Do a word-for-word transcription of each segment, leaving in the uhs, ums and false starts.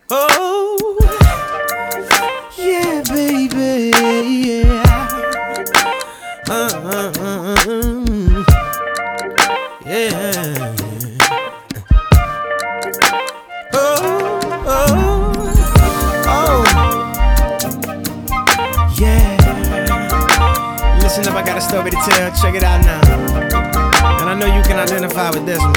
Oh, yeah, baby, yeah. Uh, uh, uh, uh, yeah. Oh, oh, oh, yeah. Listen up, I got a story to tell. Check it out now. And I know you can identify with this one.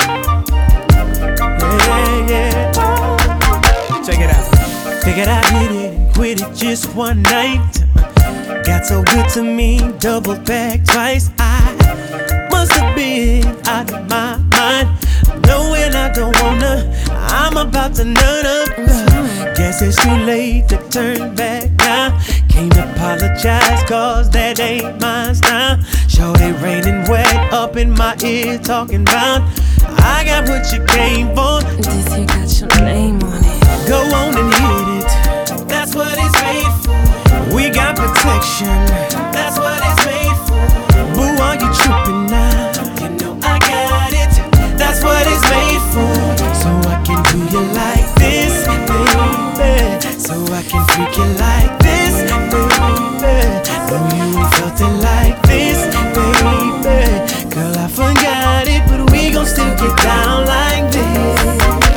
Yeah, yeah. Oh. Check it out. Figured I hit it and quit it just one night. Got so good to me, double back twice. I must have been out of my mind, knowing I don't wanna. I'm about to nut up. Guess it's too late to turn back now. Can't apologize, cause that ain't my style. Shorty raining wet up in my ear, talking about I got what you came for. This here got your name on it. Go on and hit it. That's what it's made for. We got protection. That's what it's made for. Boo, are you tripping now? You know I got it. That's what it's made for. So I can do you like this, baby. So I can freak you like this, baby. No, you ain't felt it like this, baby. Girl, I forgot it, but we gon' still get down like this.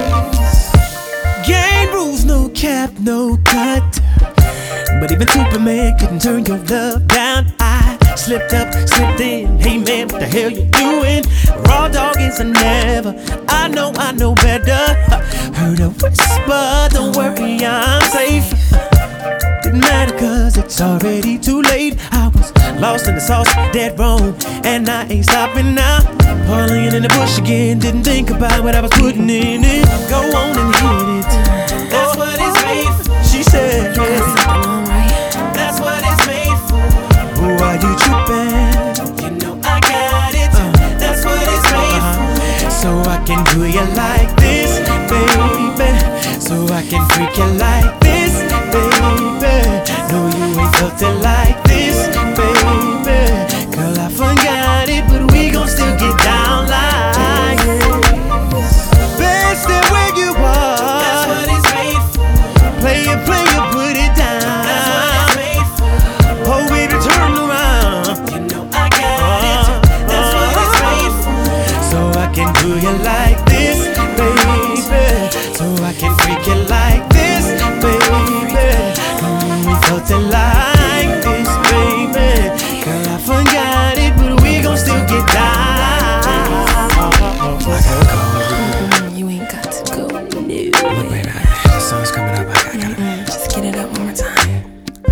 Game rules, no cap, no cut. But even Superman couldn't turn your love down. I slipped up, slipped in. Hey man, what the hell you doing? Raw dog is a never. I know, I know better. Heard a whisper, don't worry, I'm safe. Didn't matter cause it's already too late. I was lost in the sauce, dead wrong, and I ain't stopping now. Parlaying in the bush again, didn't think about what I was putting in it. Go on and hit it. That's what it's made for. She said, yeah. That's what it's made for. Who are you tripping? You know I got it. Uh, That's what it's made uh-huh. for. So I can do you like this, baby. So I can freak you like this, baby. No, you ain't felt it like this, baby. Girl, I forgot it, but we gon' still get down like this. Best stay where you are. That's what it's made for. Play it, play it, put it down. That's what it's made for. Oh, baby, turn around. You know I got it. That's what it's made for. So I can do you like this, baby. So I can freak you like this, baby. Mm, we felt it like this, baby. Girl, I forgot it, but we gon' still get down. I gotta go. Mm, you ain't got to go. No. Look, baby, the sun's coming up. I gotta. Mm-mm, just get it up one more time.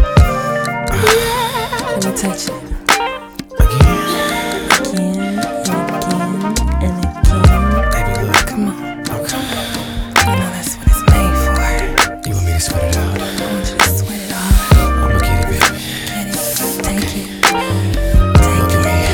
Let me touch it. Again. Again and again and again. Baby, look. Come on. Okay. You know that's what it's made for. You want me to sweat it out? I want you to sweat it off. I'ma get it, baby. Get it. Take it. Look at me.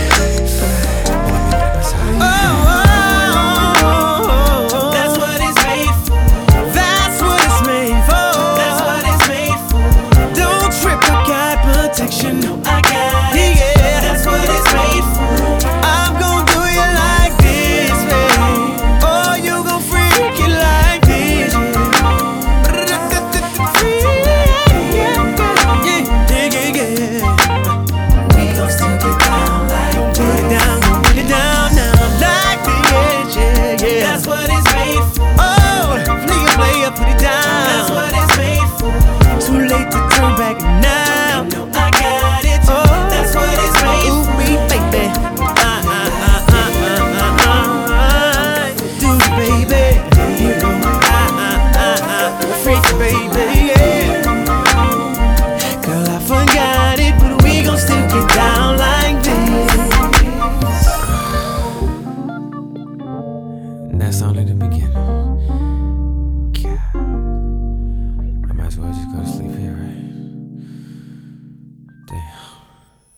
That's what it's made for. That's what it's made for. That's what it's made for. Don't trip, I got protection. No, I got it. Yeah, that's what it's made for. I'm gon' do you like this, babe. Oh, you gon' freak it like this. Yeah, yeah, yeah, yeah. We gon' still get down like Put it down, put it down now, like this, yeah, yeah. That's what it's made for. Oh, play it, play it, put it down. That's what it's made for. Too late to turn back now. You know I got it. Oh, that's what it's made for. Ooh, me, baby. Ah, ah, ah, ah, ah, ah, ah. Do it, baby. You know, ah, ah, ah, ah. Freak, baby, yeah. Girl, I forgot it, but we gon' still get down like this. That's only the beginning. God, I might as well just go to sleep here, right?